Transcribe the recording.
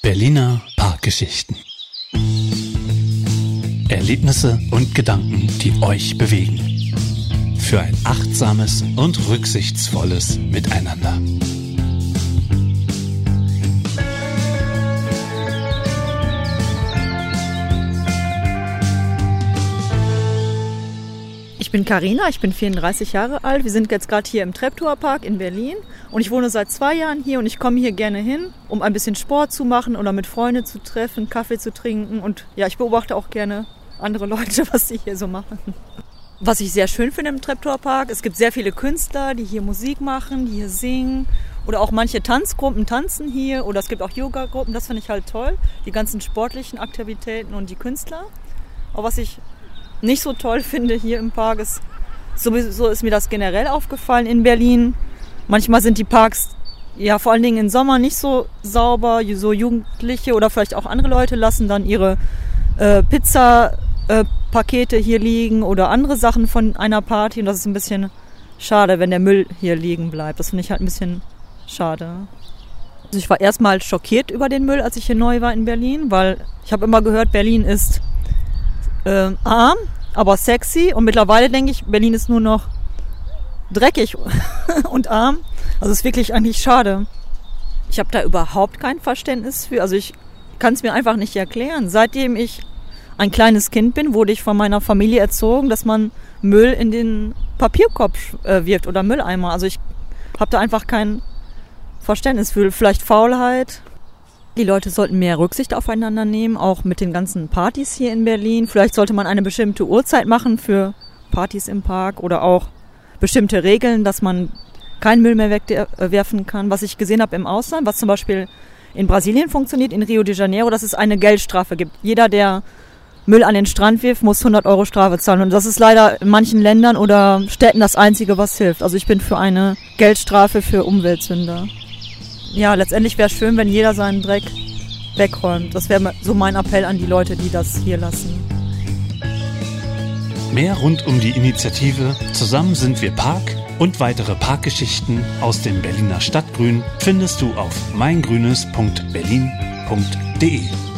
Berliner Parkgeschichten. Erlebnisse und Gedanken, die euch bewegen. Für ein achtsames und rücksichtsvolles Miteinander. Ich bin Carina, ich bin 34 Jahre alt. Wir sind jetzt gerade hier im Treptower Park in Berlin und ich wohne seit 2 Jahren hier und ich komme hier gerne hin, um ein bisschen Sport zu machen oder mit Freunden zu treffen, Kaffee zu trinken und ja, ich beobachte auch gerne andere Leute, was sie hier so machen. Was ich sehr schön finde im Treptower Park, es gibt sehr viele Künstler, die hier Musik machen, die hier singen oder auch manche Tanzgruppen tanzen hier oder es gibt auch Yoga-Gruppen, das finde ich halt toll, die ganzen sportlichen Aktivitäten und die Künstler. Aber was ich nicht so toll finde hier im Park ist, sowieso ist mir das generell aufgefallen in Berlin. Manchmal sind die Parks, ja vor allen Dingen im Sommer, nicht so sauber. So Jugendliche oder vielleicht auch andere Leute lassen dann ihre Pizza-Pakete hier liegen oder andere Sachen von einer Party. Und das ist ein bisschen schade, wenn der Müll hier liegen bleibt. Das finde ich halt ein bisschen schade. Also ich war erstmal schockiert über den Müll, als ich hier neu war in Berlin, weil ich habe immer gehört, Berlin ist arm, aber sexy. Und mittlerweile denke ich, Berlin ist nur noch dreckig und arm. Also es ist wirklich eigentlich schade. Ich habe da überhaupt kein Verständnis für. Also ich kann es mir einfach nicht erklären. Seitdem ich ein kleines Kind bin, wurde ich von meiner Familie erzogen, dass man Müll in den Papierkorb wirft oder Mülleimer. Also ich habe da einfach kein Verständnis für. Vielleicht Faulheit. Die Leute sollten mehr Rücksicht aufeinander nehmen, auch mit den ganzen Partys hier in Berlin. Vielleicht sollte man eine bestimmte Uhrzeit machen für Partys im Park oder auch bestimmte Regeln, dass man keinen Müll mehr wegwerfen kann. Was ich gesehen habe im Ausland, was zum Beispiel in Brasilien funktioniert, in Rio de Janeiro, dass es eine Geldstrafe gibt. Jeder, der Müll an den Strand wirft, muss 100 € Strafe zahlen. Und das ist leider in manchen Ländern oder Städten das Einzige, was hilft. Also ich bin für eine Geldstrafe für Umweltsünder. Ja, letztendlich wäre es schön, wenn jeder seinen Dreck wegräumt. Das wäre so mein Appell an die Leute, die das hier lassen. Mehr rund um die Initiative Zusammen sind wir Park und weitere Parkgeschichten aus dem Berliner Stadtgrün findest du auf meingrünes.berlin.de.